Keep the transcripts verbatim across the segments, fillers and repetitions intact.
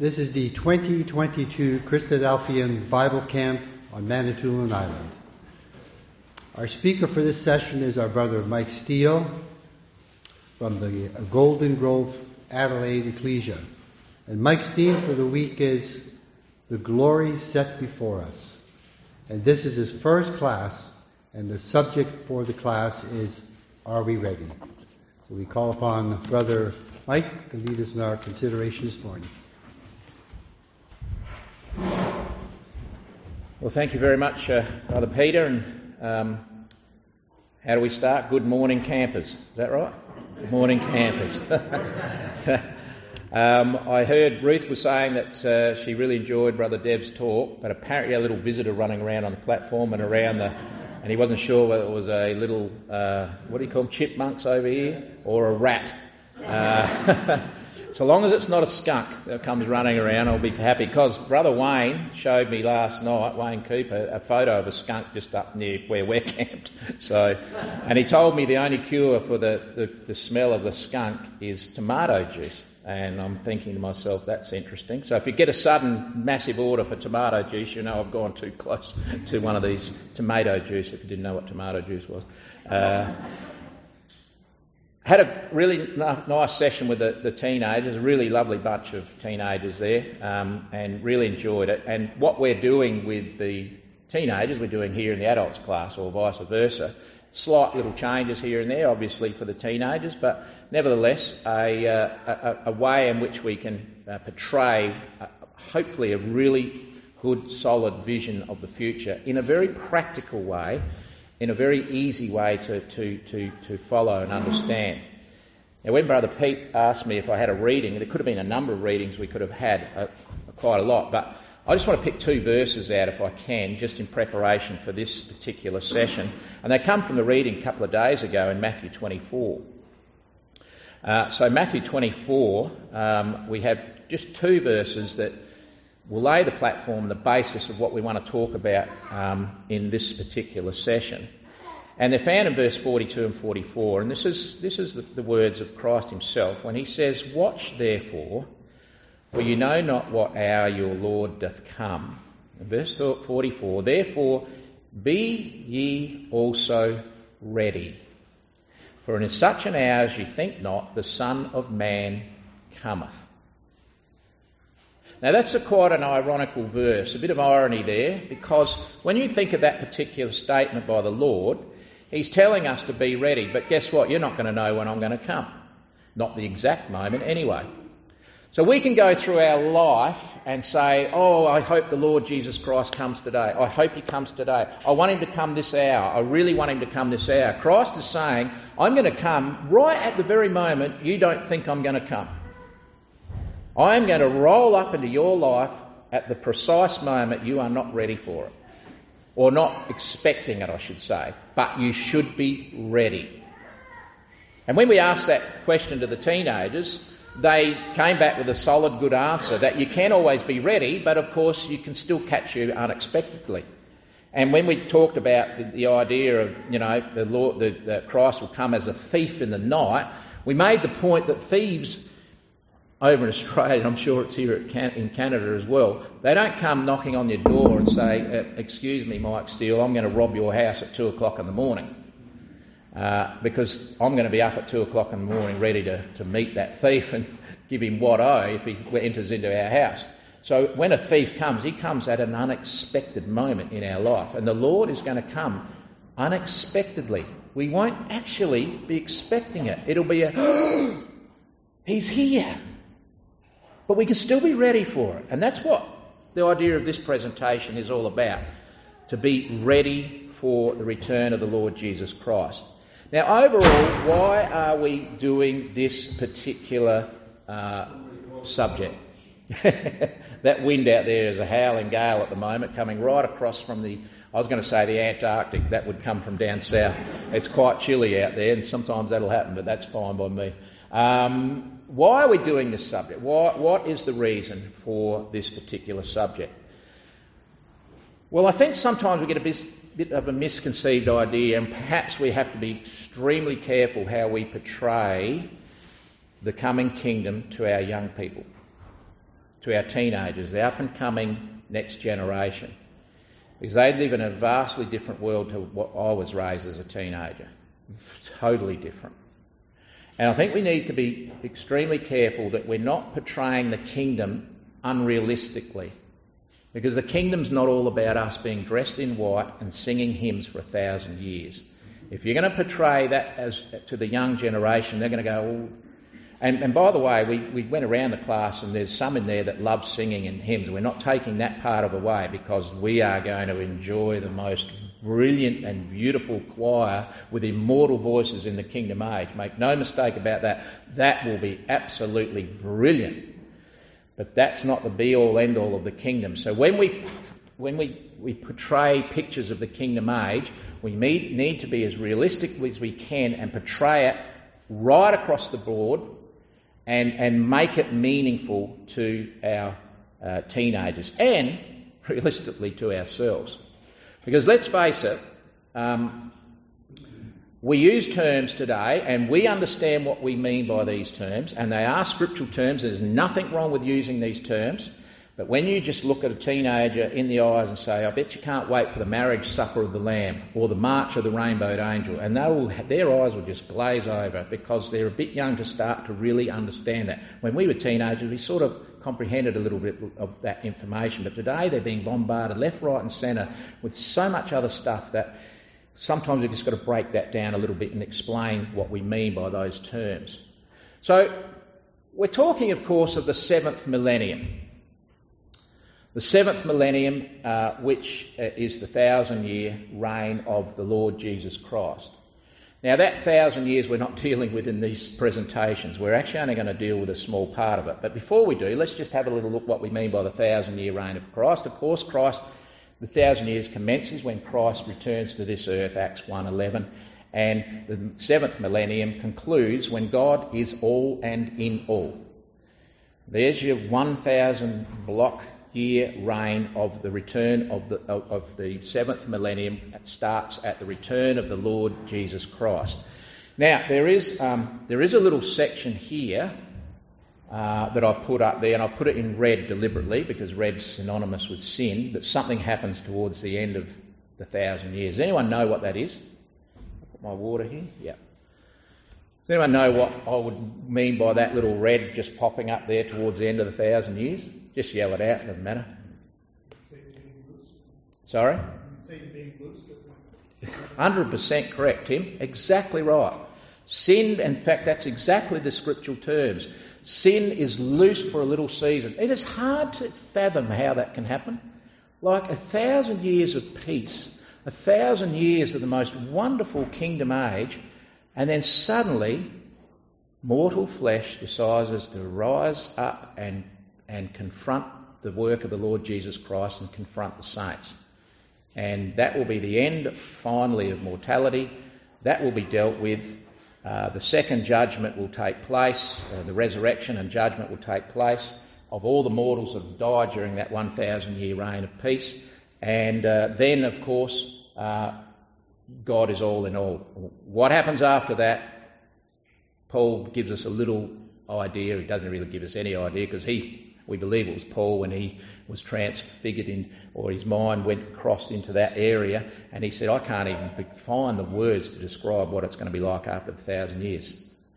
This is the twenty twenty-two Christadelphian Bible Camp on Manitoulin Island. Our speaker for this session is our brother Mike Steele from the Golden Grove Adelaide Ecclesia. And Mike's theme for the week is The Glory Set Before Us. And this is his first class, and the subject for the class is Are We Ready? So we call upon Brother Mike to lead us in our consideration this morning. Well, thank you very much, uh, Brother Peter. And um, how do we start? Good morning, campers. Is that right? Good morning, campers. um, I heard Ruth was saying that uh, she really enjoyed Brother Dev's talk, but apparently a little visitor running around on the platform and around the, and he wasn't sure whether it was a little, uh, what do you call them, chipmunks over here, or a rat. Uh, So long as it's not a skunk that comes running around, I'll be happy. Because Brother Wayne showed me last night, Wayne Cooper, a photo of a skunk just up near where we're camped. So, and he told me the only cure for the, the, the smell of the skunk is tomato juice. And I'm thinking to myself, that's interesting. So if you get a sudden massive order for tomato juice, you know I've gone too close to one of these tomato juice, if you didn't know what tomato juice was. Uh, Had a really n- nice session with the, the teenagers, a really lovely bunch of teenagers there, um, and really enjoyed it. And what we're doing with the teenagers, we're doing here in the adults class, or vice versa. Slight little changes here and there, obviously, for the teenagers, but nevertheless, a, uh, a, a way in which we can uh, portray, uh, hopefully, a really good, solid vision of the future in a very practical way, in a very easy way to, to, to, to follow and understand. Now, when Brother Pete asked me if I had a reading, there could have been a number of readings we could have had, uh, quite a lot, but I just want to pick two verses out if I can, just in preparation for this particular session. And they come from the reading a couple of days ago in Matthew twenty-four. Uh, so Matthew twenty-four, um, we have just two verses that will lay the platform, the basis of what we want to talk about um, in this particular session. And they're found in verse forty-two and forty-four. And this is this is the, the words of Christ himself when he says, "Watch therefore, for you know not what hour your Lord doth come." In verse forty-four, "Therefore be ye also ready, for in such an hour as ye think not, the Son of Man cometh." Now that's a quite an ironical verse, a bit of irony there, because when you think of that particular statement by the Lord, he's telling us to be ready, but guess what? You're not going to know when I'm going to come. Not the exact moment anyway. So we can go through our life and say, oh, I hope the Lord Jesus Christ comes today. I hope he comes today. I want him to come this hour. I really want him to come this hour. Christ is saying, I'm going to come right at the very moment you don't think I'm going to come. I am going to roll up into your life at the precise moment you are not ready for it. Or not expecting it, I should say. But you should be ready. And when we asked that question to the teenagers, they came back with a solid, good answer that you can always be ready, but of course you can still catch you unexpectedly. And when we talked about the, the idea of, you know, the Lord, the, the Christ will come as a thief in the night, we made the point that thieves over in Australia, and I'm sure it's here in Canada as well, they don't come knocking on your door and say, excuse me, Mike Steele, I'm going to rob your house at two o'clock in the morning. Uh, because I'm going to be up at two o'clock in the morning ready to, to meet that thief and give him what oh if he enters into our house. So when a thief comes, he comes at an unexpected moment in our life. And the Lord is going to come unexpectedly. We won't actually be expecting it. It'll be a, he's here. But we can still be ready for it. And that's what the idea of this presentation is all about. To be ready for the return of the Lord Jesus Christ. Now, overall, why are we doing this particular uh, subject? That wind out there is a howling gale at the moment, coming right across from the, I was going to say the Antarctic, that would come from down south. It's quite chilly out there, and sometimes that'll happen, but that's fine by me. Um, why are we doing this subject? Why, what is the reason for this particular subject? Well, I think sometimes we get a bit, bit of a misconceived idea, and perhaps we have to be extremely careful how we portray the coming kingdom to our young people. to our teenagers, the up-and-coming next generation, because they live in a vastly different world to what I was raised as a teenager. Totally different. And I think we need to be extremely careful that we're not portraying the kingdom unrealistically, because the kingdom's not all about us being dressed in white and singing hymns for a thousand years. If you're going to portray that as to the young generation, they're going to go, oh. And, and by the way, we, we went around the class and there's some in there that love singing and hymns. We're not taking that part of the way, because we are going to enjoy the most brilliant and beautiful choir with immortal voices in the kingdom age. Make no mistake about that. That will be absolutely brilliant. But that's not the be-all, end-all of the kingdom. So when we when we, we portray pictures of the kingdom age, we need, need to be as realistic as we can and portray it right across the board and, and make it meaningful to our uh, teenagers and realistically to ourselves. Because let's face it, um, we use terms today and we understand what we mean by these terms, and they are scriptural terms. There's nothing wrong with using these terms. But when you just look at a teenager in the eyes and say, I bet you can't wait for the marriage supper of the Lamb or the march of the rainbowed angel, and they will, their eyes will just glaze over because they're a bit young to start to really understand that. When we were teenagers, we sort of comprehended a little bit of that information, but today they're being bombarded left, right and centre with so much other stuff that sometimes we've just got to break that down a little bit and explain what we mean by those terms. So we're talking, of course, of the seventh millennium. The seventh millennium, uh, which uh, is the thousand-year reign of the Lord Jesus Christ. Now, that thousand years we're not dealing with in these presentations. We're actually only going to deal with a small part of it. But before we do, let's just have a little look what we mean by the thousand-year reign of Christ. Of course, Christ, the thousand years commences when Christ returns to this earth, Acts one eleven, and the seventh millennium concludes when God is all and in all. There's your one thousand block year reign of the return of the of, of the seventh millennium. That starts at the return of the Lord Jesus Christ. Now there is um, there is a little section here uh, that I've put up there, and I've put it in red deliberately because red's synonymous with sin. That something happens towards the end of the thousand years. Does anyone know what that is? I'll put my water here. Yeah. Does anyone know what I would mean by that little red just popping up there towards the end of the thousand years? Just yell it out, doesn't matter. Sorry? one hundred percent correct, Tim. Exactly right. Sin, in fact, that's exactly the scriptural terms. Sin is loosed for a little season. It is hard to fathom how that can happen. Like a thousand years of peace, a thousand years of the most wonderful kingdom age, and then suddenly mortal flesh decides to rise up and and confront the work of the Lord Jesus Christ and confront the saints. And that will be the end, finally, of mortality. That will be dealt with. Uh, the second judgment will take place. Uh, the resurrection and judgment will take place of all the mortals that have died during that one thousand year reign of peace. And uh, then, of course, uh, God is all in all. What happens after that? Paul gives us a little idea. He doesn't really give us any idea because he... We believe it was Paul when he was transfigured in, or his mind went crossed into that area, and he said, I can't even find the words to describe what it's going to be like after the thousand years.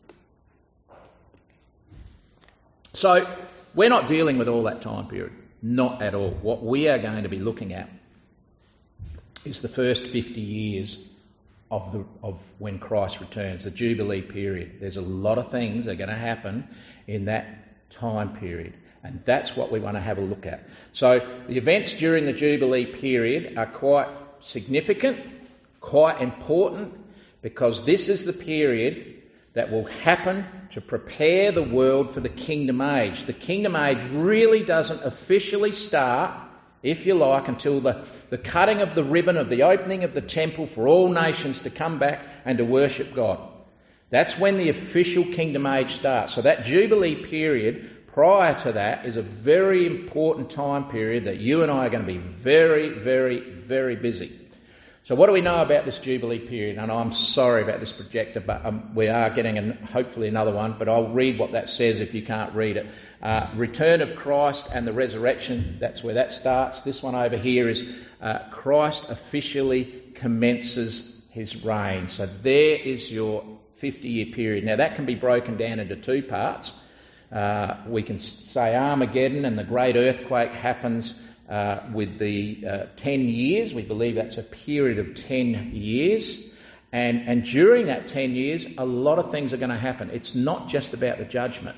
So we're not dealing with all that time period. Not at all. What we are going to be looking at is the first fifty years of the of when Christ returns, the Jubilee period. There's a lot of things that are going to happen in that time period. And that's what we want to have a look at. So the events during the Jubilee period are quite significant, quite important, because this is the period that will happen to prepare the world for the kingdom age. The kingdom age really doesn't officially start, if you like, until the, the cutting of the ribbon of the opening of the temple for all nations to come back and to worship God. That's when the official kingdom age starts. So that Jubilee period prior to that is a very important time period that you and I are going to be very, very, very busy. So what do we know about this Jubilee period? And I'm sorry about this projector, but um, we are getting an, hopefully another one, but I'll read what that says if you can't read it. Uh, return of Christ and the resurrection, that's where that starts. This one over here is uh, Christ officially commences his reign. So there is your fifty-year period. Now that can be broken down into two parts. Uh, we can say Armageddon and the great earthquake happens uh, with the uh, ten years. We believe that's a period of ten years. And, and during that ten years, a lot of things are going to happen. It's not just about the judgment.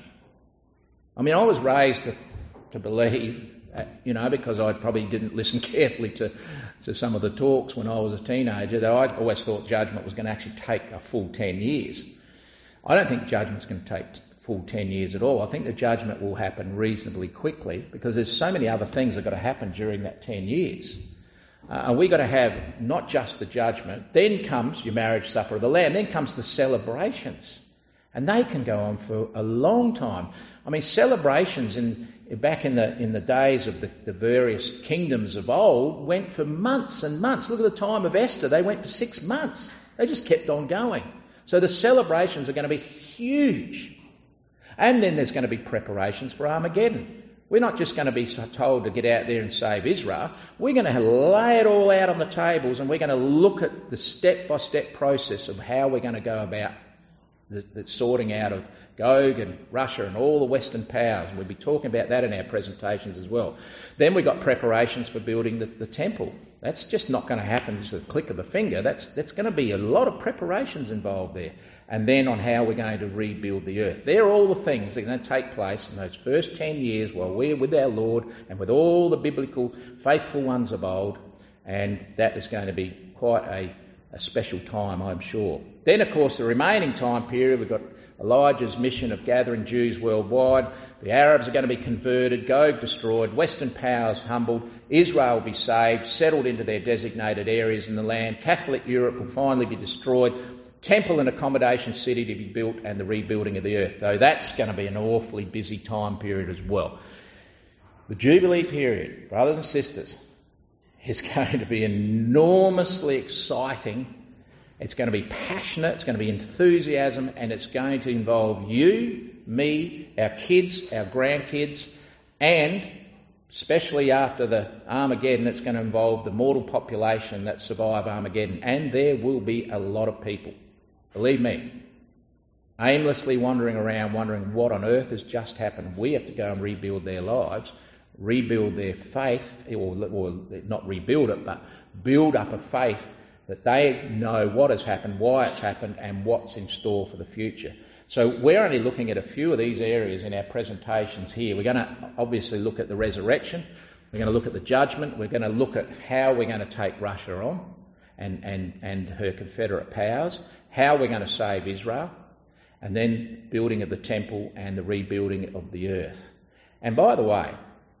I mean, I was raised to, to believe, uh, you know, because I probably didn't listen carefully to, to some of the talks when I was a teenager, that I always thought judgment was going to actually take a full ten years. I don't think judgment's going to take full ten years at all. I think the judgment will happen reasonably quickly because there's so many other things that have got to happen during that ten years. Uh, and we've got to have not just the judgment, then comes your marriage supper of the Lamb, then comes the celebrations. And they can go on for a long time. I mean, celebrations in back in the in the days of the, the various kingdoms of old went for months and months. Look at the time of Esther. They went for six months. They just kept on going. So the celebrations are going to be huge. And then there's going to be preparations for Armageddon. We're not just going to be told to get out there and save Israel. We're going to lay it all out on the tables and we're going to look at the step-by-step process of how we're going to go about the, the sorting out of Gog and Russia and all the Western powers. And we'll be talking about that in our presentations as well. Then we've got preparations for building the, the temple. That's just not going to happen just a click of a finger. That's, that's going to be a lot of preparations involved there. And then on how we're going to rebuild the earth. They're all the things that are going to take place in those first ten years while we're with our Lord and with all the biblical faithful ones of old. And that is going to be quite a, a special time, I'm sure. Then, of course, the remaining time period, we've got Elijah's mission of gathering Jews worldwide. The Arabs are going to be converted, Gog destroyed, Western powers humbled, Israel will be saved, settled into their designated areas in the land, Catholic Europe will finally be destroyed, temple and accommodation city to be built, and the rebuilding of the earth. So that's going to be an awfully busy time period as well. The Jubilee period, brothers and sisters, is going to be enormously exciting. It's going to be passionate, it's going to be enthusiasm, and it's going to involve you, me, our kids, our grandkids, and especially after the Armageddon, it's going to involve the mortal population that survive Armageddon. And there will be a lot of people, believe me, aimlessly wandering around, wondering what on earth has just happened. We have to go and rebuild their lives, rebuild their faith, or, or not rebuild it, but build up a faith that they know what has happened, why it's happened, and what's in store for the future. So we're only looking at a few of these areas in our presentations here. We're going to obviously look at the resurrection. We're going to look at the judgment. We're going to look at how we're going to take Russia on and, and, and her confederate powers, how we're going to save Israel, and then building of the temple and the rebuilding of the earth. And by the way,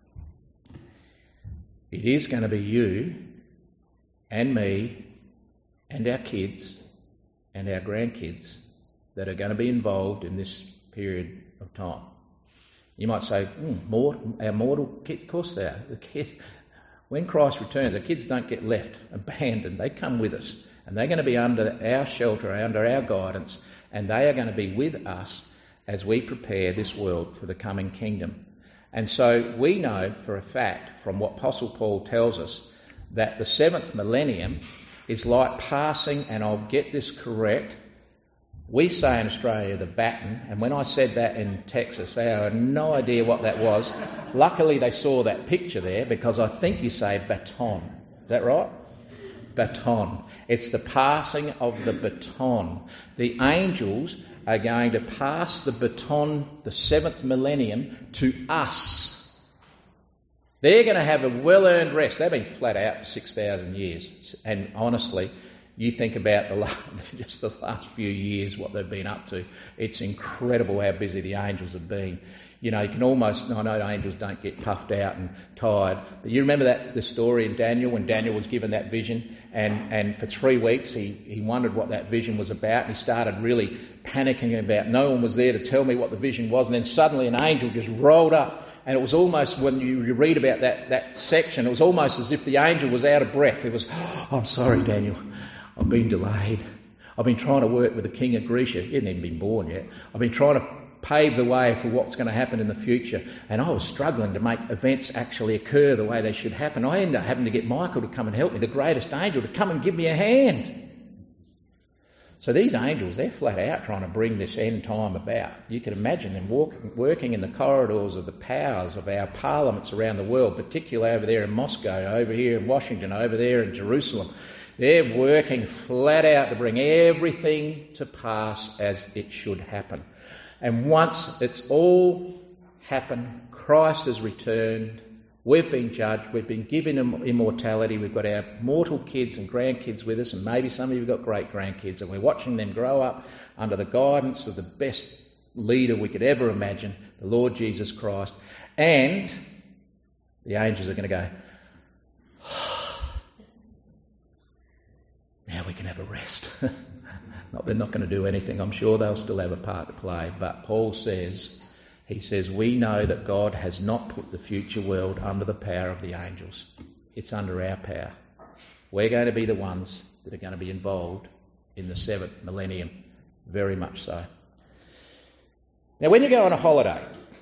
it is going to be you and me and our kids and our grandkids that are going to be involved in this period of time. You might say, mm, mortal, our mortal kids, of course they are. The kid, when Christ returns, the kids don't get left, abandoned. They come with us and they're going to be under our shelter, under our guidance, and they are going to be with us as we prepare this world for the coming kingdom. And so we know for a fact from what Apostle Paul tells us that the seventh millennium is like passing, and I'll get this correct, we say in Australia the baton, and when I said that in Texas, they had no idea what that was. Luckily they saw that picture there, because I think you say baton. Is that right? Baton. It's the passing of the baton. The angels are going to pass the baton, the seventh millennium, to us. They're going to have a well-earned rest. They've been flat out for six thousand years. And honestly, you think about the last, just the last few years, what they've been up to. It's incredible how busy the angels have been. You know, you can almost, I know angels don't get puffed out and tired, but you remember that the story in Daniel, when Daniel was given that vision, and, and for three weeks he, he wondered what that vision was about, and he started really panicking about no one was there to tell me what the vision was, and then suddenly an angel just rolled up and it was almost, when you, you read about that, that section, it was almost as if the angel was out of breath. It was, oh, I'm sorry, Daniel, I've been delayed. I've been trying to work with the king of Grecia. He hadn't even been born yet. I've been trying to pave the way for what's going to happen in the future. And I was struggling to make events actually occur the way they should happen. I ended up having to get Michael to come and help me, the greatest angel, to come and give me a hand. So these angels, they're flat out trying to bring this end time about. You can imagine them walk, working in the corridors of the powers of our parliaments around the world, particularly over there in Moscow, over here in Washington, over there in Jerusalem. They're working flat out to bring everything to pass as it should happen. And once it's all happened, Christ has returned, we've been judged, we've been given immortality, we've got our mortal kids and grandkids with us, and maybe some of you have got great-grandkids, and we're watching them grow up under the guidance of the best leader we could ever imagine, the Lord Jesus Christ. And the angels are going to go, now we can have a rest. Not, they're not going to do anything. I'm sure they'll still have a part to play. But Paul says, he says, we know that God has not put the future world under the power of the angels. It's under our power. We're going to be the ones that are going to be involved in the seventh millennium. Very much so. Now, when you go on a holiday,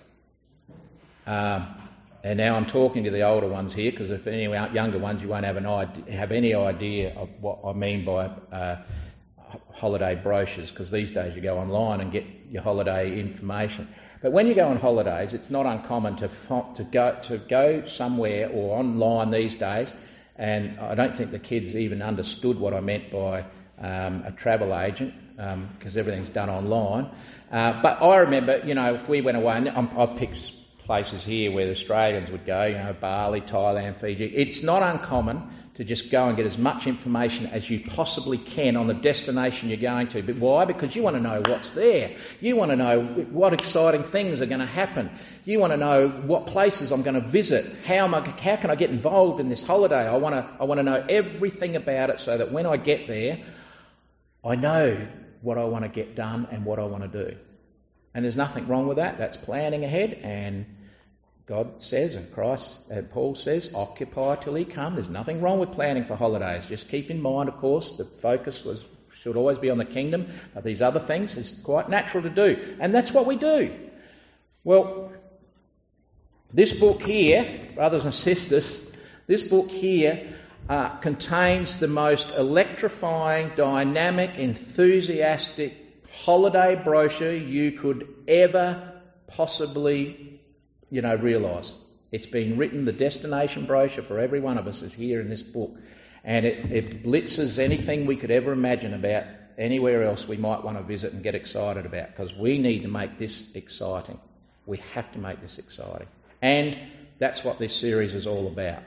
um, and now I'm talking to the older ones here, because if any younger ones, you won't have an idea, have any idea of what I mean by uh, holiday brochures, because these days you go online and get your holiday information. But when you go on holidays, it's not uncommon to to go to go somewhere or online these days, and I don't think the kids even understood what I meant by um, a travel agent, because um, everything's done online. Uh, but I remember, you know, if we went away, and I'm, I've picked places here where the Australians would go, you know, Bali, Thailand, Fiji. It's not uncommon to just go and get as much information as you possibly can on the destination you're going to. But why? Because you want to know what's there. You want to know what exciting things are going to happen. You want to know what places I'm going to visit. How am I, how can I get involved in this holiday? I want to, I want to know everything about it so that when I get there, I know what I want to get done and what I want to do. And there's nothing wrong with that. That's planning ahead, and God says, and Christ and Paul says, occupy till he come. There's nothing wrong with planning for holidays. Just keep in mind, of course, the focus was should always be on the kingdom. But these other things is quite natural to do. And that's what we do. Well, this book here, brothers and sisters, this book here uh, contains the most electrifying, dynamic, enthusiastic holiday brochure you could ever possibly you know, realise. It's been written, the destination brochure for every one of us is here in this book. And it, it blitzes anything we could ever imagine about anywhere else we might want to visit and get excited about, because we need to make this exciting. We have to make this exciting. And that's what this series is all about.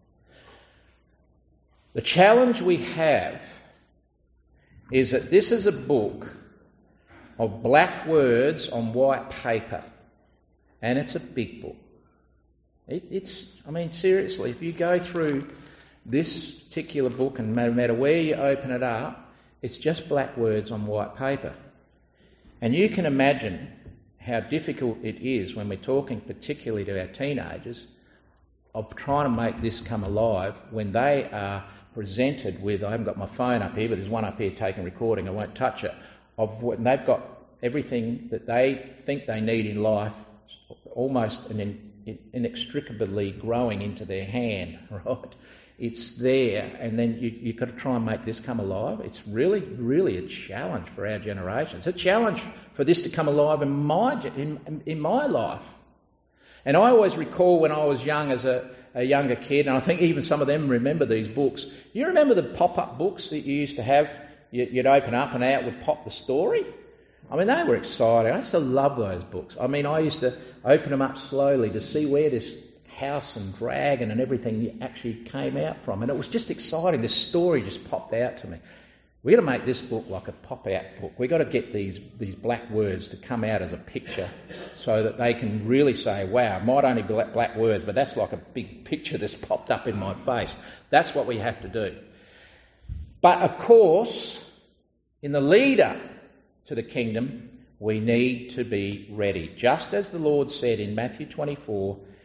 The challenge we have is that this is a book of black words on white paper. And it's a big book. It, it's, I mean, seriously, if you go through this particular book, and no matter where you open it up, it's just black words on white paper. And you can imagine how difficult it is when we're talking particularly to our teenagers of trying to make this come alive when they are presented with, I haven't got my phone up here, but there's one up here taking recording, I won't touch it, of when they've got everything that they think they need in life almost an in, inextricably growing into their hand, right? It's there, and then you, you've got to try and make this come alive. It's really, really a challenge for our generation. It's a challenge for this to come alive in my in, in my life. And I always recall when I was young as a, a younger kid, and I think even some of them remember these books. You remember the pop-up books that you used to have? You, you'd open up and out would pop the story. I mean, they were exciting. I used to love those books. I mean, I used to open them up slowly to see where this house and dragon and everything actually came out from. And it was just exciting. This story just popped out to me. We've got to make this book like a pop-out book. We've got to get these, these black words to come out as a picture so that they can really say, wow, it might only be black words, but that's like a big picture that's popped up in my face. That's what we have to do. But, of course, in the lead-up to the kingdom, we need to be ready. Just as the Lord said in Matthew twenty-four,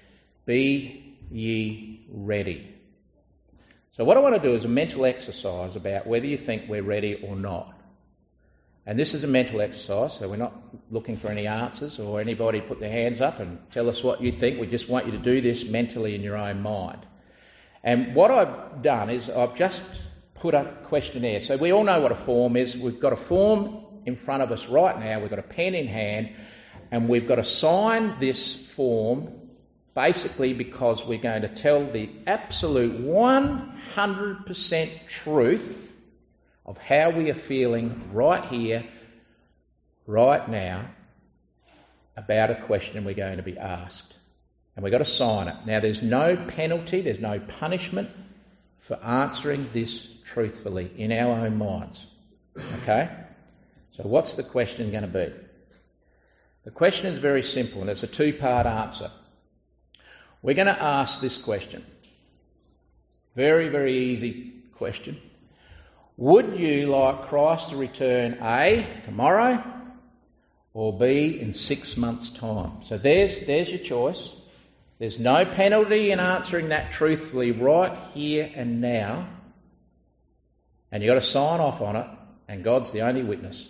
Be ye ready. So what I want to do is a mental exercise about whether you think we're ready or not. And this is a mental exercise, so we're not looking for any answers or anybody put their hands up and tell us what you think. We just want you to do this mentally in your own mind. And what I've done is I've just put a questionnaire. So we all know what a form is. We've got a form in front of us right now. We've got a pen in hand and we've got to sign this form basically because we're going to tell the absolute one hundred percent truth of how we are feeling right here, right now, about a question we're going to be asked. And we've got to sign it. Now, there's no penalty, there's no punishment for answering this truthfully in our own minds. Okay? So what's the question going to be? The question is very simple, and it's a two-part answer. We're going to ask this question. Very, very easy question. Would you like Christ to return A, tomorrow, or B, in six months' time? So there's, there's your choice. There's no penalty in answering that truthfully right here and now. And you've got to sign off on it, and God's the only witness.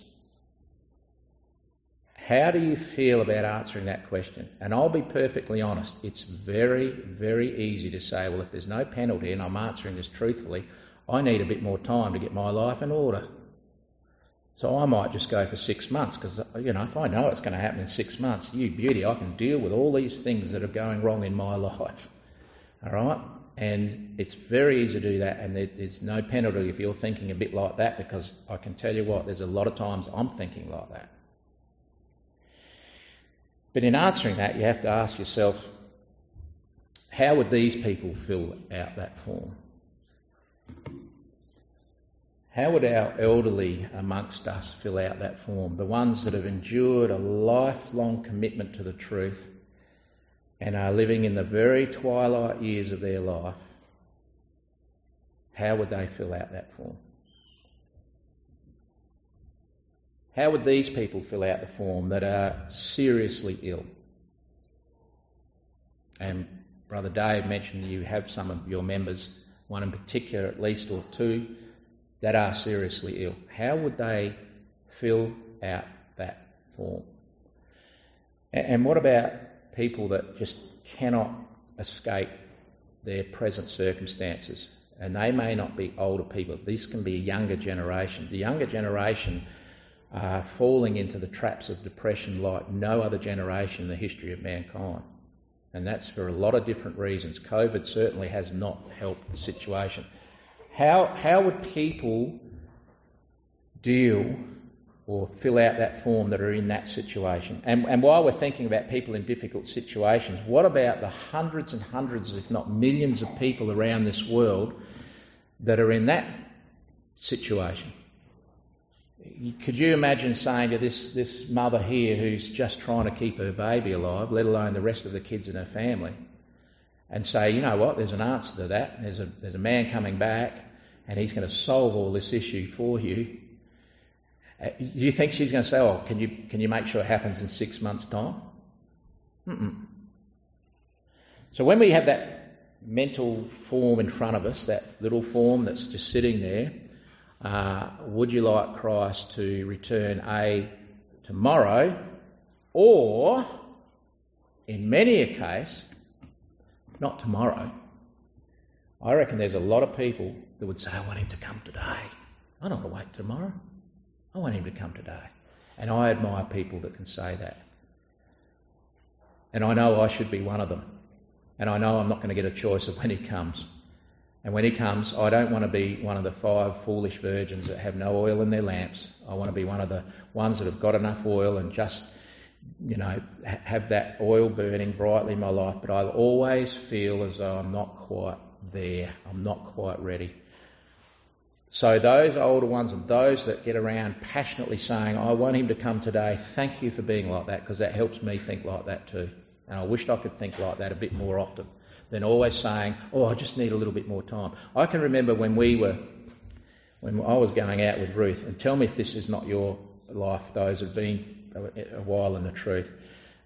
How do you feel about answering that question? And I'll be perfectly honest, it's very, very easy to say, well, if there's no penalty and I'm answering this truthfully, I need a bit more time to get my life in order. So I might just go for six months because, you know, if I know it's going to happen in six months, you beauty, I can deal with all these things that are going wrong in my life. All right? And it's very easy to do that, and there's no penalty if you're thinking a bit like that, because I can tell you what, there's a lot of times I'm thinking like that. But in answering that, you have to ask yourself, how would these people fill out that form? How would our elderly amongst us fill out that form? The ones that have endured a lifelong commitment to the truth and are living in the very twilight years of their life. How would they fill out that form? How would these people fill out the form that are seriously ill? And Brother Dave mentioned you have some of your members, one in particular at least, or two, that are seriously ill. How would they fill out that form? And what about people that just cannot escape their present circumstances? And they may not be older people. This can be a younger generation. The younger generation are falling into the traps of depression like no other generation in the history of mankind. And that's for a lot of different reasons. COVID certainly has not helped the situation. How, how would people deal or fill out that form that are in that situation? And, and while we're thinking about people in difficult situations, what about the hundreds and hundreds, if not millions of people around this world that are in that situation? Could you imagine saying to this, this mother here who's just trying to keep her baby alive, let alone the rest of the kids in her family, and say, you know what, there's an answer to that. There's a, there's a man coming back and he's going to solve all this issue for you. Uh, do you think she's going to say, oh, can you can you make sure it happens in six months' time? Mm-mm. So when we have that mental form in front of us, that little form that's just sitting there, uh, would you like Christ to return A, tomorrow, or, in many a case, not tomorrow? I reckon there's a lot of people that would say, I want him to come today. I don't want to wait tomorrow. I want him to come today. And I admire people that can say that. And I know I should be one of them. And I know I'm not going to get a choice of when he comes. And when he comes, I don't want to be one of the five foolish virgins that have no oil in their lamps. I want to be one of the ones that have got enough oil and just, you know, have that oil burning brightly in my life. But I always feel as though I'm not quite there. I'm not quite ready. So those older ones and those that get around passionately saying, I want him to come today, thank you for being like that, because that helps me think like that too. And I wished I could think like that a bit more often than always saying, oh, I just need a little bit more time. I can remember when we were, when I was going out with Ruth, and tell me if this is not your life, those who've been a while in the truth.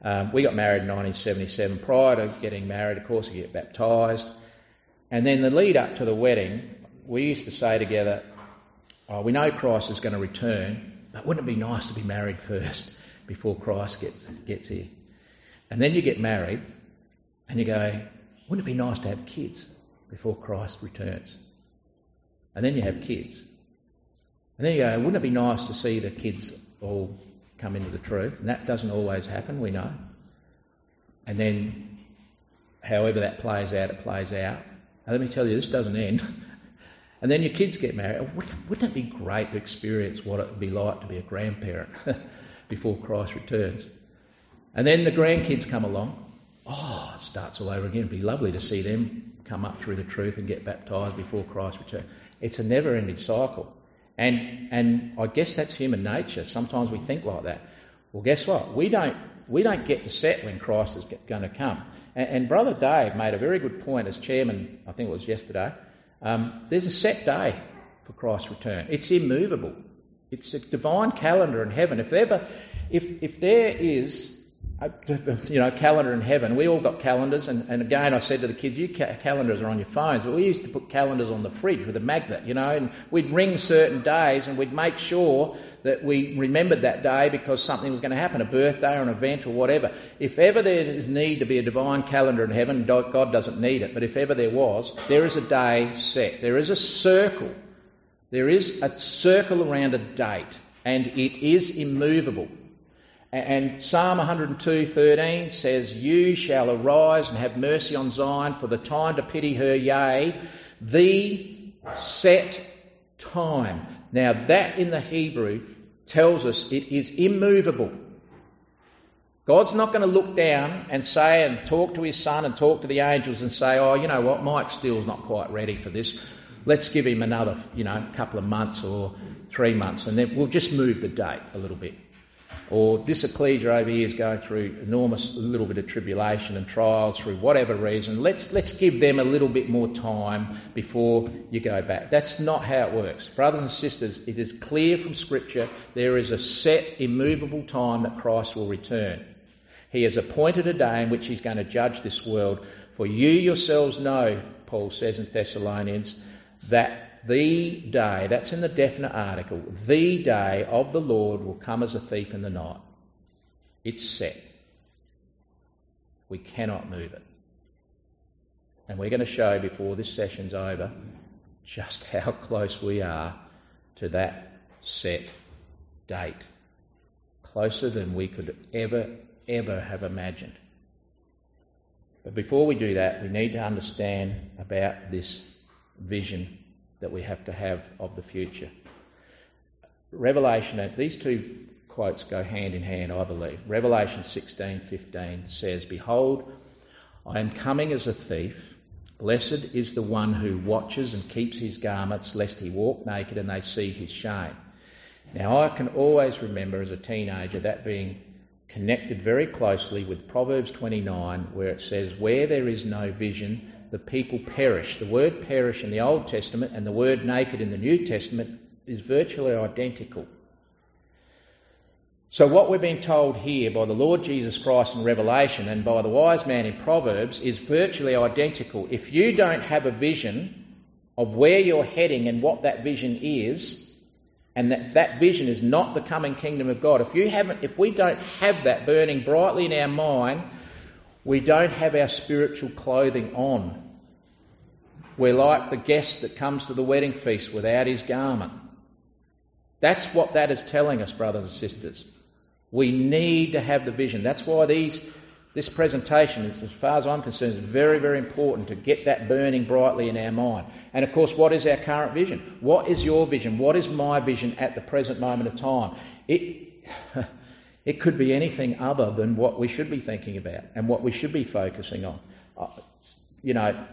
Um, we got married in nineteen seventy-seven. Prior to getting married, of course, you get baptised. And then the lead up to the wedding, we used to say together, oh, we know Christ is going to return, but wouldn't it be nice to be married first before Christ gets gets here? And then you get married and you go, wouldn't it be nice to have kids before Christ returns? And then you have kids. And then you go, wouldn't it be nice to see the kids all come into the truth? And that doesn't always happen, we know. And then, however that plays out, it plays out. And let me tell you, this doesn't end. And then your kids get married. Wouldn't it be great to experience what it would be like to be a grandparent before Christ returns? And then the grandkids come along. Oh, it starts all over again. It'd be lovely to see them come up through the truth and get baptised before Christ returns. It's a never-ending cycle. And and I guess that's human nature. Sometimes we think like that. Well, guess what? We don't we don't get to set when Christ is going to come. And, and Brother Dave made a very good point as chairman, I think it was yesterday. Um, there's a set day for Christ's return. It's immovable. It's a divine calendar in heaven. If ever, if if there is, a, you know, calendar in heaven, we all got calendars. And, and again, I said to the kids, "You ca- calendars are on your phones." But we used to put calendars on the fridge with a magnet, you know, and we'd ring certain days and we'd make sure that we remembered that day because something was going to happen, a birthday or an event or whatever. If ever there is need to be a divine calendar in heaven, God doesn't need it, but if ever there was, there is a day set. There is a circle. There is a circle around a date, and it is immovable. And Psalm one oh two thirteen says, "You shall arise and have mercy on Zion, for the time to pity her, yea, the set time." Now that in the Hebrew tells us it is immovable. God's not going to look down and say and talk to his son and talk to the angels and say, "Oh, you know what, Mike Steele's not quite ready for this. Let's give him another, you know, couple of months or three months and then we'll just move the date a little bit." Or this ecclesia over here is going through enormous little bit of tribulation and trials through whatever reason. Let's let's give them a little bit more time before you go back. That's not how it works. Brothers and sisters, it is clear from Scripture there is a set, immovable time that Christ will return. He has appointed a day in which he's going to judge this world. For you yourselves know, Paul says in Thessalonians, that the day, that's in the definite article, the day of the Lord will come as a thief in the night. It's set. We cannot move it. And we're going to show before this session's over just how close we are to that set date. Closer than we could ever, ever have imagined. But before we do that, we need to understand about this vision that we have to have of the future. Revelation, these two quotes go hand in hand, I believe. Revelation sixteen fifteen says, "Behold, I am coming as a thief. Blessed is the one who watches and keeps his garments, lest he walk naked and they see his shame." Now, I can always remember as a teenager that being connected very closely with Proverbs twenty-nine, where it says, "Where there is no vision, the people perish." The word perish in the Old Testament and the word naked in the New Testament is virtually identical. So what we're being told here by the Lord Jesus Christ in Revelation and by the wise man in Proverbs is virtually identical. If you don't have a vision of where you're heading and what that vision is, and that that vision is not the coming kingdom of God, if you haven't, if we don't have that burning brightly in our mind, we don't have our spiritual clothing on. We're like the guest that comes to the wedding feast without his garment. That's what that is telling us, brothers and sisters. We need to have the vision. That's why these, this presentation, as far as I'm concerned, is very, very important to get that burning brightly in our mind. And of course, what is our current vision? What is your vision? What is my vision at the present moment of time? It... It could be anything other than what we should be thinking about and what we should be focusing on. Uh, you know,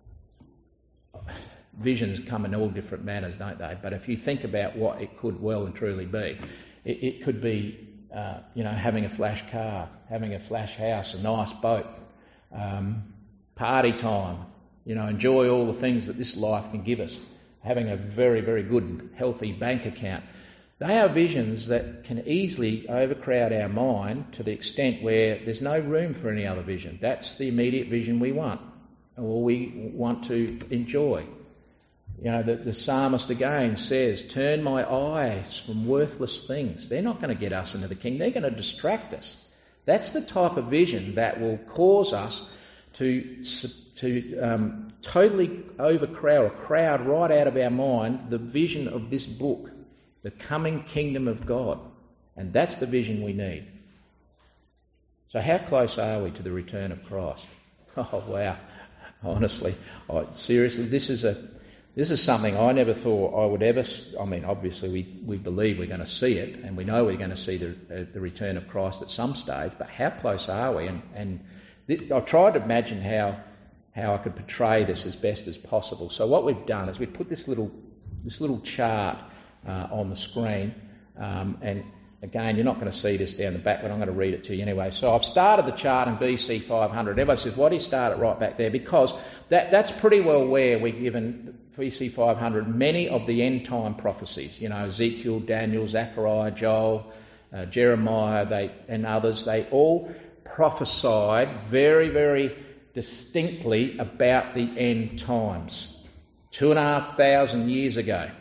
visions come in all different manners, don't they? But if you think about what it could well and truly be, it, it could be, uh, you know, having a flash car, having a flash house, a nice boat, um, party time, you know, enjoy all the things that this life can give us, having a very, very good, healthy bank account. They are visions that can easily overcrowd our mind to the extent where there's no room for any other vision. That's the immediate vision we want, or we want to enjoy. You know, the, the psalmist again says, turn my eyes from worthless things. They're not going to get us into the kingdom. They're going to distract us. That's the type of vision that will cause us to, to um, totally overcrowd or crowd right out of our mind the vision of this book, the coming kingdom of God. And that's the vision we need. So how close are we to the return of Christ? Oh, wow. Honestly, oh, seriously, this is a this is something I never thought I would ever... I mean, obviously we, we believe we're going to see it, and we know we're going to see the, uh, the return of Christ at some stage, but how close are we? And, and this, I tried to imagine how how I could portray this as best as possible. So what we've done is we've put this little this little chart uh, on the screen, um, and again, you're not going to see this down the back, but I'm going to read it to you anyway. So I've started the chart in B C five hundred. Everybody says, why do you start it right back there? Because that, that's pretty well where we're given B C five hundred many of the end time prophecies. You know, Ezekiel, Daniel, Zechariah, Joel, uh, Jeremiah, they and others, they all prophesied very, very distinctly about the end times. Two and a half thousand years ago.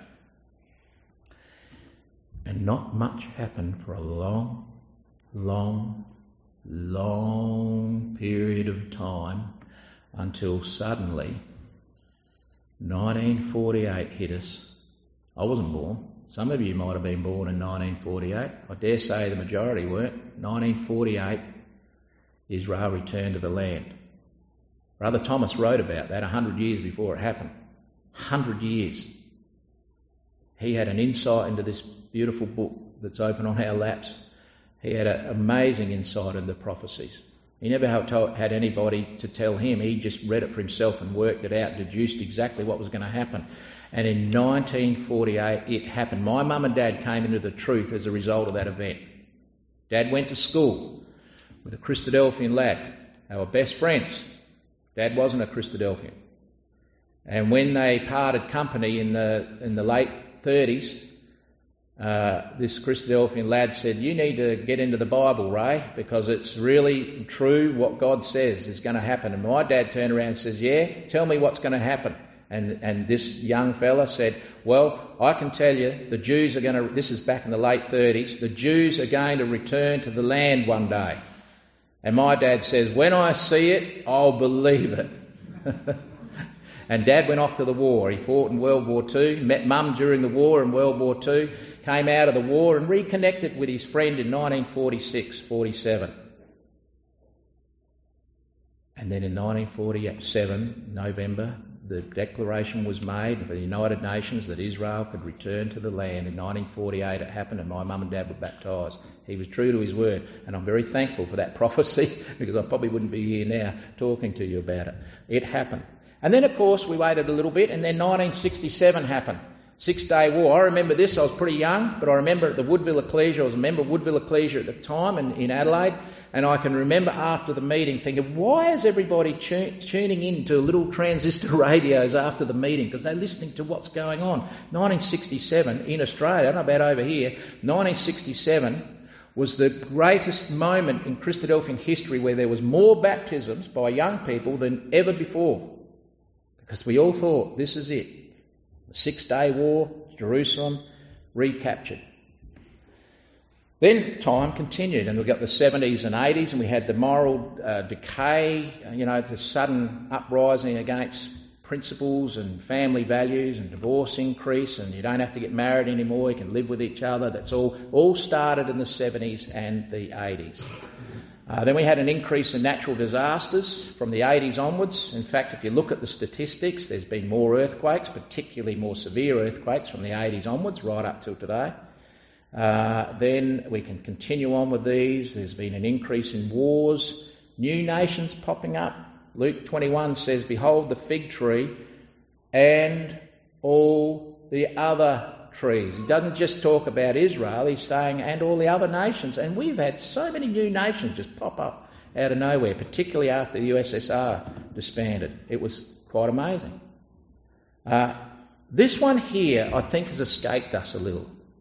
And not much happened for a long, long, long period of time until suddenly nineteen forty-eight hit us. I wasn't born. Some of you might have been born in nineteen forty-eight. I dare say the majority weren't. nineteen forty-eight, Israel returned to the land. Brother Thomas wrote about that a hundred years before it happened. Hundred years. He had an insight into this beautiful book that's open on our laps. He had an amazing insight into the prophecies. He never had anybody to tell him. He just read it for himself and worked it out, deduced exactly what was going to happen. And in nineteen forty-eight, it happened. My mum and dad came into the truth as a result of that event. Dad went to school with a Christadelphian lad. They were best friends. Dad wasn't a Christadelphian. And when they parted company in the in the late thirties, uh, this Christadelphian lad said, you need to get into the Bible, Ray, because it's really true what God says is going to happen. And my dad turned around and says, yeah, tell me what's going to happen. And and this young fella said, well, I can tell you the Jews are going to, this is back in the late thirties, the Jews are going to return to the land one day. And my dad says, when I see it, I'll believe it. And Dad went off to the war. He fought in World War Two, met Mum during the war in World War Two, came out of the war and reconnected with his friend in nineteen forty-six forty-seven. And then in nineteen forty-seven, November, the declaration was made for the United Nations that Israel could return to the land. In nineteen forty-eight it happened, and my mum and dad were baptised. He was true to his word, and I'm very thankful for that prophecy, because I probably wouldn't be here now talking to you about it. It happened. And then, of course, we waited a little bit, and then nineteen sixty-seven happened. Six-Day War. I remember this. I was pretty young, but I remember at the Woodville Ecclesia. I was a member of Woodville Ecclesia at the time in, in Adelaide, and I can remember after the meeting thinking, why is everybody tu- tuning in to little transistor radios after the meeting? Because they're listening to what's going on. nineteen sixty-seven in Australia, I don't know about over here, nineteen sixty-seven was the greatest moment in Christadelphian history where there was more baptisms by young people than ever before. Because we all thought, this is it. The Six-Day War, Jerusalem, recaptured. Then time continued, and we got the seventies and eighties, and we had the moral uh, decay, you know, the sudden uprising against principles and family values, and divorce increase, and you don't have to get married anymore, you can live with each other. That's all, all started in the seventies and the eighties. Uh, then we had an increase in natural disasters from the eighties onwards. In fact, if you look at the statistics, there's been more earthquakes, particularly more severe earthquakes from the eighties onwards, right up till today. Uh, then we can continue on with these. There's been an increase in wars, new nations popping up. Luke twenty-one says, behold the fig tree and all the other trees. He doesn't just talk about Israel, he's saying and all the other nations. And we've had so many new nations just pop up out of nowhere, particularly after the U S S R disbanded. It was quite amazing. Uh, this one here, I think, has escaped us a little.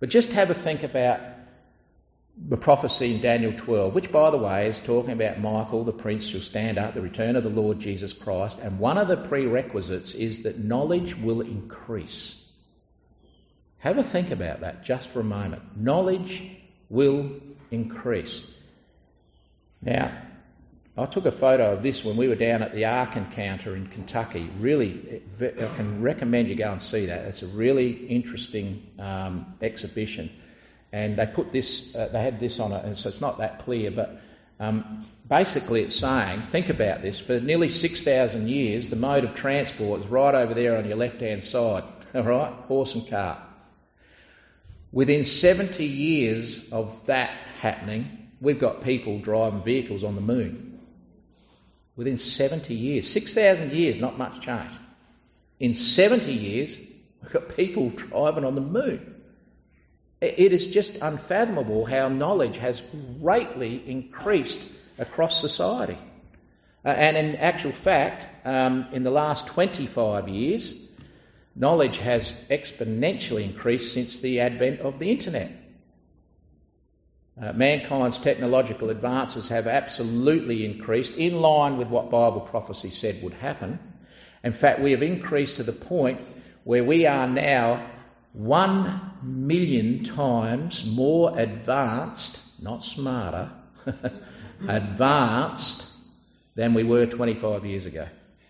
But just have a think about the prophecy in Daniel twelve, which, by the way, is talking about Michael, the prince, who'll stand up, the return of the Lord Jesus Christ. And one of the prerequisites is that knowledge will increase. Have a think about that just for a moment. Knowledge will increase. Now, I took a photo of this when we were down at the Ark Encounter in Kentucky. Really, I can recommend you go and see that. It's a really interesting um, exhibition. And they put this, uh, they had this on it, and so it's not that clear, but um, basically it's saying, think about this, for nearly six thousand years, the mode of transport is right over there on your left-hand side, all right, horse and cart. Within seventy years of that happening, we've got people driving vehicles on the moon. Within seventy years. six thousand years, not much change. In seventy years, we've got people driving on the moon. It is just unfathomable how knowledge has greatly increased across society. Uh, and in actual fact, um, in the last twenty-five years, knowledge has exponentially increased since the advent of the internet. Uh, mankind's technological advances have absolutely increased in line with what Bible prophecy said would happen. In fact, we have increased to the point where we are now one million times more advanced, not smarter, advanced than we were twenty-five years ago.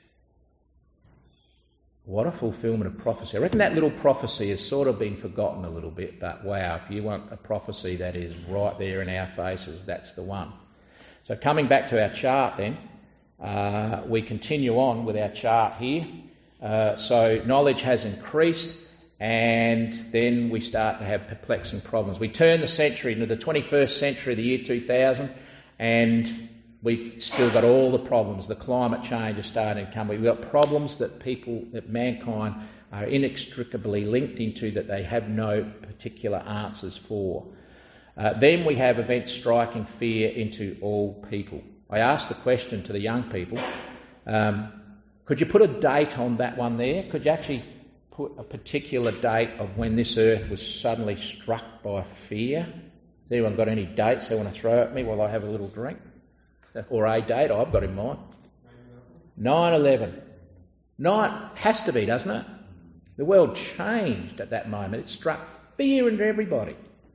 What a fulfilment of prophecy. I reckon that little prophecy has sort of been forgotten a little bit, but wow, if you want a prophecy that is right there in our faces, that's the one. So coming back to our chart then, uh, we continue on with our chart here. Uh, so knowledge has increased, and then we start to have perplexing problems. We turn the century into the twenty-first century, the year two thousand, and we've still got all the problems. The climate change is starting to come. We've got problems that people, that mankind are inextricably linked into that they have no particular answers for. Uh, then we have events striking fear into all people. I asked the question to the young people, um, could you put a date on that one there? Could you actually put a particular date of when this earth was suddenly struck by fear? Has anyone got any dates they want to throw at me while I have a little drink? Or a date I've got in mind. nine eleven. Nine has to be, doesn't it? The world changed at that moment. It struck fear into everybody.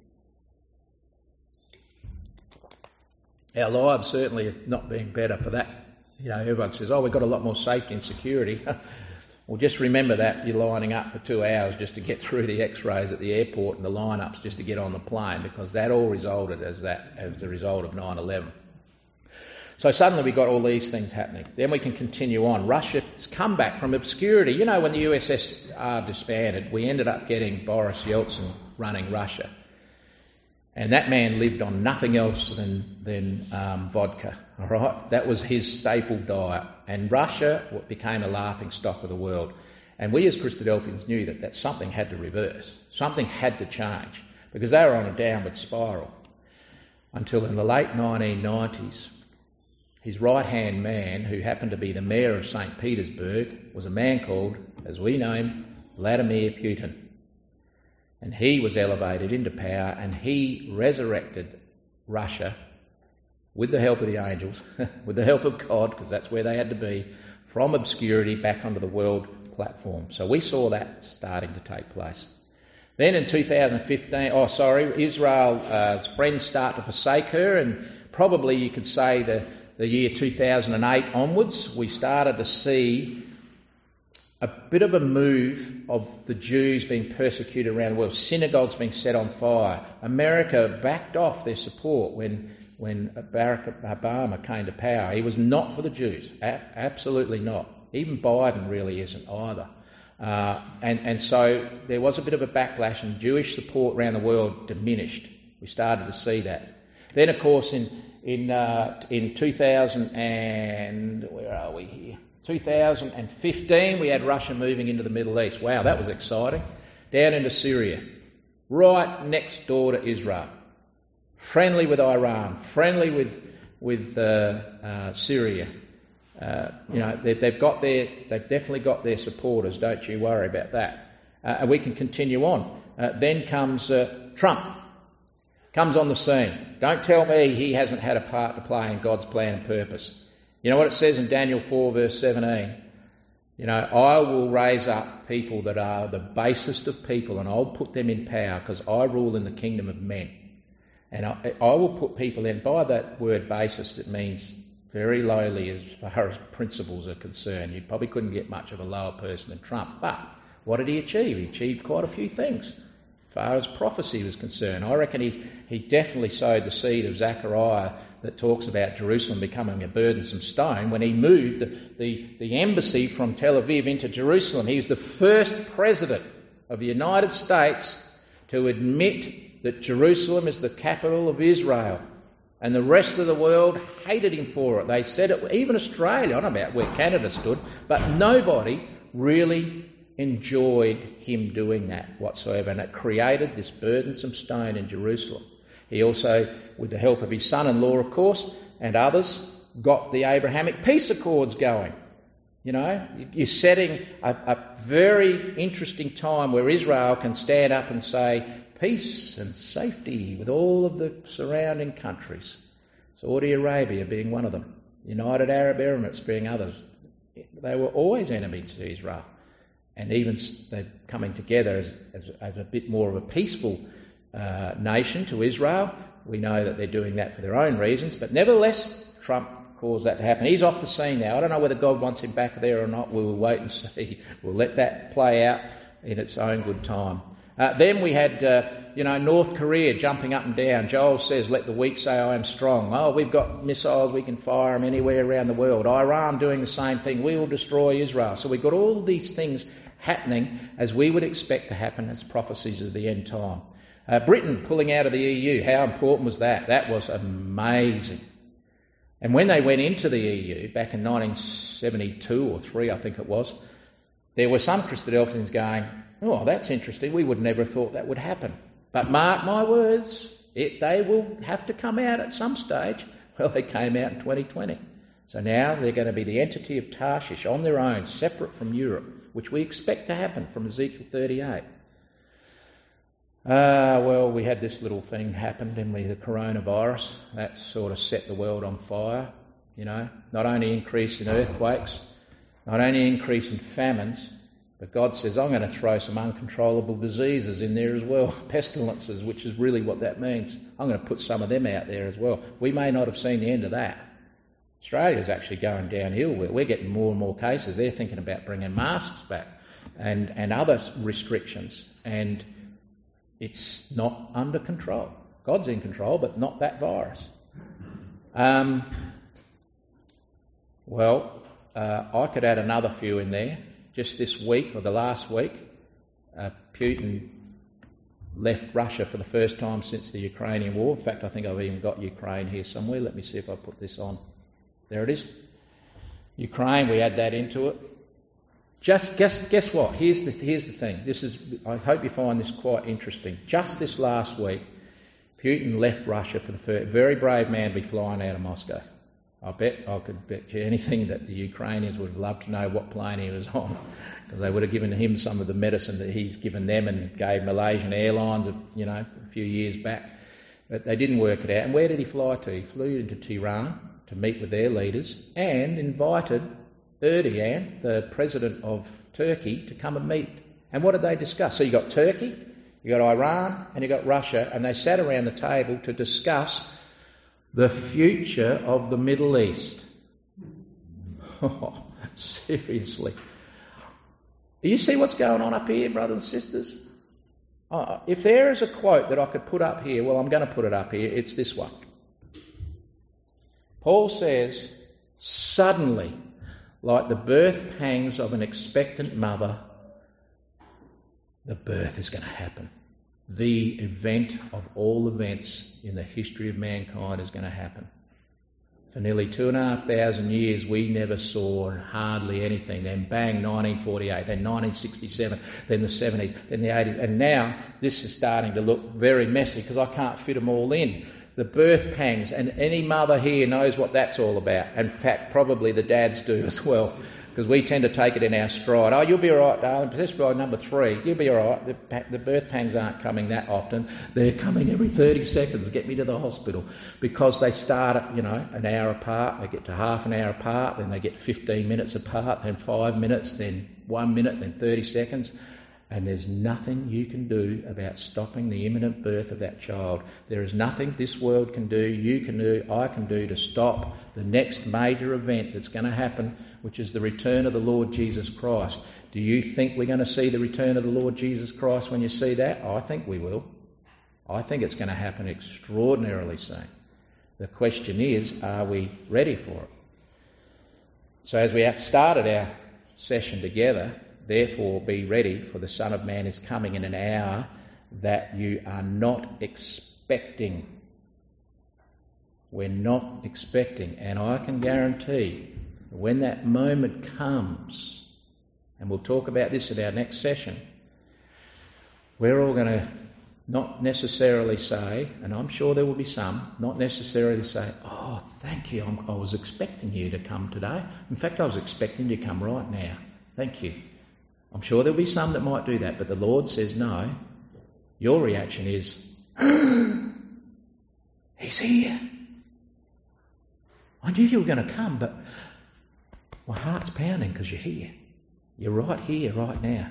Our lives certainly have not been better for that. You know, everyone says, oh, we've got a lot more safety and security. Well, just remember that you're lining up for two hours just to get through the x-rays at the airport and the line-ups just to get on the plane, because that all resulted as that as a result of nine eleven. So suddenly we got all these things happening. Then we can continue on. Russia's come back from obscurity. You know, when the U S S R disbanded, we ended up getting Boris Yeltsin running Russia. And that man lived on nothing else than, than um, vodka, all right? That was his staple diet. And Russia became a laughing stock of the world. And we as Christadelphians knew that, that something had to reverse. Something had to change, because they were on a downward spiral. Until in the late nineteen nineties, his right-hand man, who happened to be the mayor of Saint Petersburg, was a man called, as we know him, Vladimir Putin. And he was elevated into power, and he resurrected Russia with the help of the angels, with the help of God, because that's where they had to be, from obscurity back onto the world platform. So we saw that starting to take place. Then in two thousand fifteen, oh sorry, Israel's uh, friends start to forsake her, and probably you could say the the year two thousand eight onwards, we started to see a bit of a move of the Jews being persecuted around the world, synagogues being set on fire. America backed off their support when when Barack Obama came to power. He was not for the Jews, a- absolutely not. Even Biden really isn't either. Uh, and, and so there was a bit of a backlash, and Jewish support around the world diminished. We started to see that. Then, of course, in In uh, in two thousand and where are we here? two thousand fifteen, we had Russia moving into the Middle East. Wow, that was exciting. Down into Syria, right next door to Israel, friendly with Iran, friendly with with uh, uh, Syria. Uh, you know, they've, they've got their, they've definitely got their supporters. Don't you worry about that. Uh, and we can continue on. Uh, then comes uh, Trump, comes on the scene. Don't tell me he hasn't had a part to play in God's plan and purpose. You know what it says in Daniel four verse seventeen? You know, I will raise up people that are the basest of people and I'll put them in power because I rule in the kingdom of men. And I, I will put people in, by that word basis, it means very lowly as far as principles are concerned. You probably couldn't get much of a lower person than Trump. But what did he achieve? He achieved quite a few things as far as prophecy was concerned. I reckon he, he definitely sowed the seed of Zechariah that talks about Jerusalem becoming a burdensome stone when he moved the, the, the embassy from Tel Aviv into Jerusalem. He was the first president of the United States to admit that Jerusalem is the capital of Israel. And the rest of the world hated him for it. They said it, even Australia, I don't know about where Canada stood, but nobody really enjoyed him doing that whatsoever. And it created this burdensome stone in Jerusalem. He also, with the help of his son-in-law, of course, and others, got the Abrahamic peace accords going. You know, you're setting a, a very interesting time where Israel can stand up and say, peace and safety with all of the surrounding countries. Saudi Arabia being one of them. United Arab Emirates being others. They were always enemies to Israel. And even they're coming together as, as, as a bit more of a peaceful uh, nation to Israel. We know that they're doing that for their own reasons. But nevertheless, Trump caused that to happen. He's off the scene now. I don't know whether God wants him back there or not. We'll wait and see. We'll let that play out in its own good time. Uh, then we had, uh, you know, North Korea jumping up and down. Joel says, let the weak say I am strong. Oh, we've got missiles, we can fire them anywhere around the world. Iran doing the same thing. We will destroy Israel. So we've got all these things happening as we would expect to happen as prophecies of the end time. Uh, Britain pulling out of the E U. How important was that? That was amazing. And when they went into the E U back in nineteen seventy-two or three, I think it was, there were some Christadelphians going, oh, that's interesting. We would never have thought that would happen. But mark my words, it, they will have to come out at some stage. Well, they came out in twenty twenty. So now they're going to be the entity of Tarshish on their own, separate from Europe, which we expect to happen from Ezekiel thirty-eight. Ah, uh, well, we had this little thing happen, didn't we? The coronavirus. That sort of set the world on fire, you know. Not only increase in earthquakes, not only increase in famines, but God says, I'm going to throw some uncontrollable diseases in there as well, pestilences, which is really what that means. I'm going to put some of them out there as well. We may not have seen the end of that. Australia's actually going downhill. We're, we're getting more and more cases. They're thinking about bringing masks back and, and other restrictions. And it's not under control. God's in control, but not that virus. Um, well, uh, I could add another few in there. Just this week, or the last week, uh, Putin left Russia for the first time since the Ukrainian war. In fact, I think I've even got Ukraine here somewhere. Let me see if I put this on. There it is. Ukraine, we add that into it. Just guess, guess what? Here's the here's the thing. This is. I hope you find this quite interesting. Just this last week, Putin left Russia for the first. Very brave man to be flying out of Moscow. I bet I could bet you anything that the Ukrainians would have loved to know what plane he was on, because they would have given him some of the medicine that he's given them and gave Malaysian Airlines, you know, a few years back. But they didn't work it out. And where did he fly to? He flew into Tehran to meet with their leaders and invited Erdogan, the president of Turkey, to come and meet. And what did they discuss? So you got Turkey, you got Iran, and you got Russia, and they sat around the table to discuss the future of the Middle East. Oh, seriously. Do you see what's going on up here, brothers and sisters? Oh, if there is a quote that I could put up here, well, I'm going to put it up here. It's this one. Paul says, suddenly, like the birth pangs of an expectant mother, the birth is going to happen. The event of all events in the history of mankind is going to happen. For nearly two and a half thousand years, we never saw hardly anything. Then bang, nineteen forty-eight, then nineteen sixty-seven, then the seventies, then the eighties. And now this is starting to look very messy because I can't fit them all in. The birth pangs, and any mother here knows what that's all about. In fact, probably the dads do as well, because we tend to take it in our stride. Oh, you'll be all right, darling, especially by number three. You'll be all right. The, the birth pangs aren't coming that often. They're coming every thirty seconds. Get me to the hospital. Because they start at, you know, an hour apart. They get to half an hour apart. Then they get fifteen minutes apart. Then five minutes. Then one minute. Then thirty seconds. And there's nothing you can do about stopping the imminent birth of that child. There is nothing this world can do, you can do, I can do to stop the next major event that's going to happen, which is the return of the Lord Jesus Christ. Do you think we're going to see the return of the Lord Jesus Christ when you see that? I think we will. I think it's going to happen extraordinarily soon. The question is, are we ready for it? So as we started our session together, therefore be ready, for the Son of Man is coming in an hour that you are not expecting. We're not expecting. And I can guarantee when that moment comes, and we'll talk about this at our next session, we're all going to not necessarily say, and I'm sure there will be some, not necessarily say, oh, thank you, I'm, I was expecting you to come today. In fact, I was expecting you to come right now. Thank you. I'm sure there'll be some that might do that, but the Lord says no. Your reaction is, He's here. I knew you were going to come, but my heart's pounding because you're here. You're right here, right now.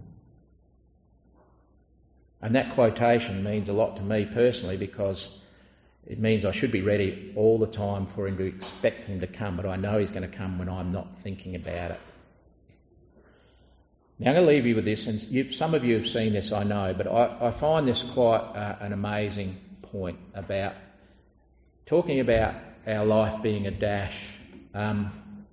And that quotation means a lot to me personally, because it means I should be ready all the time for Him to expect Him to come, but I know He's going to come when I'm not thinking about it. Now I'm going to leave you with this, and you've, some of you have seen this, I know, but I, I find this quite uh, an amazing point about talking about our life being a dash. Um,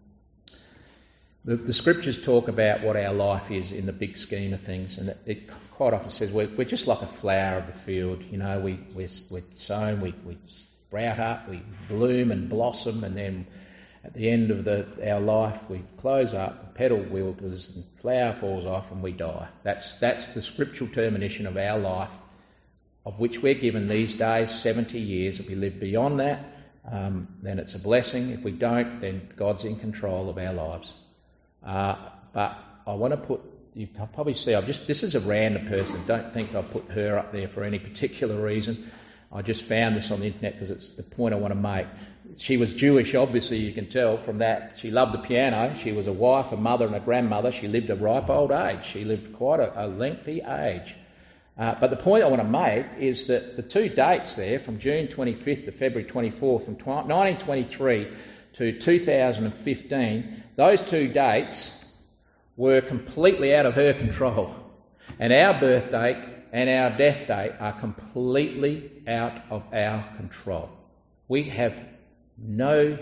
the, the scriptures talk about what our life is in the big scheme of things, and it, it quite often says we're, we're just like a flower of the field. You know, we, we're, we're sown, we, we sprout up, we bloom and blossom, and then at the end of the, our life, we close up, petal wilts, and flower falls off, and we die. That's that's the scriptural termination of our life, of which we're given these days seventy years. If we live beyond that, um, then it's a blessing. If we don't, then God's in control of our lives. Uh, but I want to put, you can probably see, I've just this is a random person. Don't think I've put her up there for any particular reason. I just found this on the internet because it's the point I want to make. She was Jewish, obviously, you can tell from that. She loved the piano. She was a wife, a mother and a grandmother. She lived a ripe old age. She lived quite a, a lengthy age. Uh, but the point I want to make is that the two dates there, from June twenty-fifth to February twenty-fourth, from nineteen twenty-three to two thousand fifteen, those two dates were completely out of her control. And our birth date and our death date are completely out of our control. We have no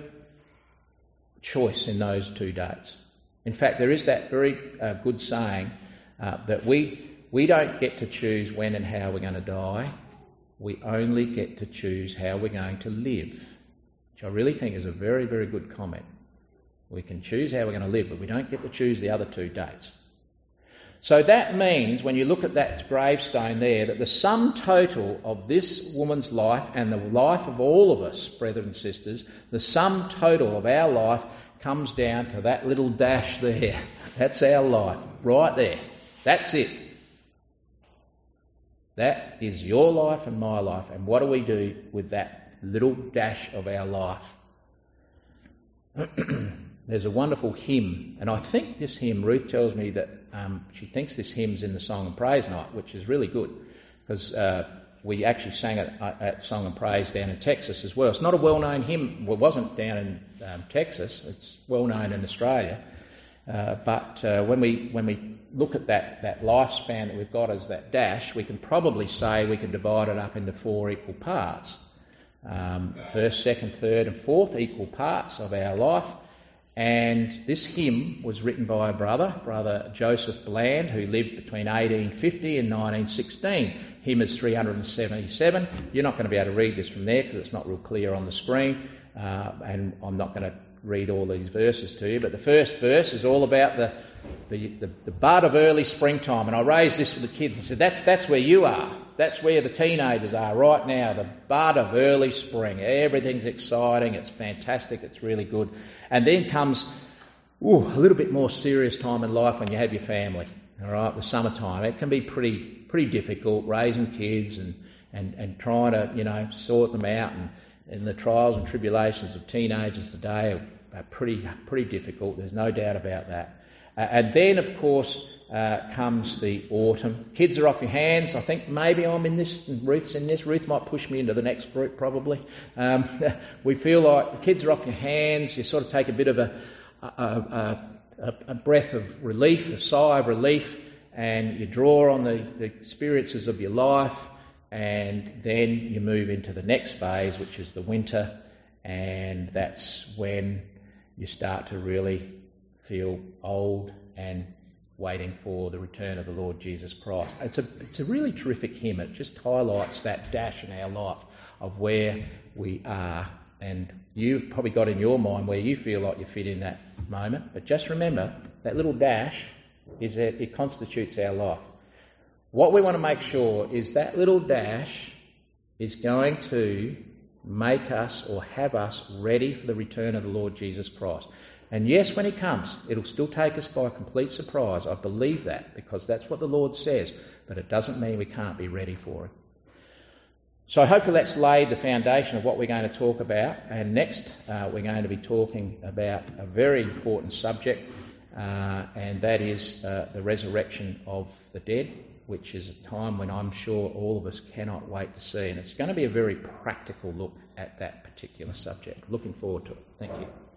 choice in those two dates. In fact, there is that very uh, good saying uh, that we we don't get to choose when and how we're going to die. We only get to choose how we're going to live, which I really think is a very, very good comment. We can choose how we're going to live, but we don't get to choose the other two dates. So that means, when you look at that gravestone there, that the sum total of this woman's life and the life of all of us, brethren and sisters, the sum total of our life comes down to that little dash there. That's our life, right there. That's it. That is your life and my life. And what do we do with that little dash of our life? There's a wonderful hymn, and I think this hymn, Ruth tells me that um, she thinks this hymn's in the Song and Praise night, which is really good, because uh, we actually sang it at Song and Praise down in Texas as well. It's not a well-known hymn. Well, it wasn't down in um, Texas. It's well-known in Australia. Uh, but uh, when we when we look at that, that lifespan that we've got as that dash, we can probably say we can divide it up into four equal parts. Um, first, second, third and fourth equal parts of our life. And this hymn was written by a brother, Brother Joseph Bland, who lived between eighteen fifty and nineteen sixteen. Hymn is three hundred seventy-seven. You're not going to be able to read this from there because it's not real clear on the screen, uh, and I'm not going to read all these verses to you. But the first verse is all about the the, the, the bud of early springtime. And I raised this with the kids and said, that's, that's where you are. That's where the teenagers are right now, the bud of early spring. Everything's exciting, it's fantastic, it's really good. And then comes ooh, a little bit more serious time in life when you have your family, all right, the summertime. It can be pretty pretty difficult raising kids and, and, and trying to, you know, sort them out. And, and the trials and tribulations of teenagers today are, are pretty, pretty difficult, there's no doubt about that. Uh, and then, of course, Uh, comes the autumn. Kids are off your hands. I think maybe I'm in this and Ruth's in this. Ruth might push me into the next group probably. Um, we feel like the kids are off your hands. You sort of take a bit of a, a, a, a breath of relief, a sigh of relief, and you draw on the, the experiences of your life, and then you move into the next phase, which is the winter, and that's when you start to really feel old and waiting for the return of the Lord Jesus Christ. It's a it's a really terrific hymn. It just highlights that dash in our life of where we are. And you've probably got in your mind where you feel like you fit in that moment. But just remember, that little dash is that it constitutes our life. What we want to make sure is that little dash is going to make us or have us ready for the return of the Lord Jesus Christ. And yes, when he comes, it'll still take us by complete surprise. I believe that, because that's what the Lord says, but it doesn't mean we can't be ready for it. So hopefully that's laid the foundation of what we're going to talk about. And next, uh, we're going to be talking about a very important subject, uh, and that is uh, the resurrection of the dead, which is a time when I'm sure all of us cannot wait to see. And it's going to be a very practical look at that particular subject. Looking forward to it. Thank you.